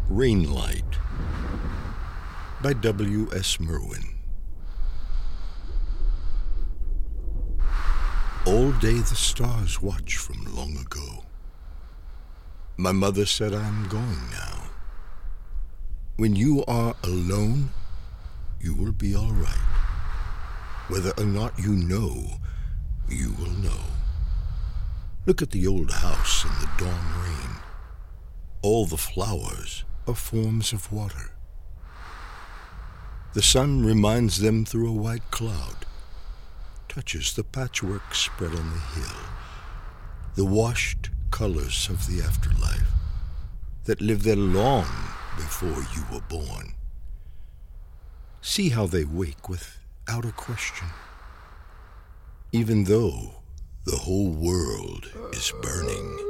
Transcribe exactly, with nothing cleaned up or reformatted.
Rainlight by W S Merwin. All day the stars watch from long ago. My mother said I'm going now. When you are alone, you will be all right. Whether or not you know, you will know. Look at the old house in the dawn rain. All the flowers are forms of water. The sun reminds them through a white cloud, touches the patchwork spread on the hill, the washed colors of the afterlife that lived there long before you were born. See how they wake without a question, even though the whole world is burning.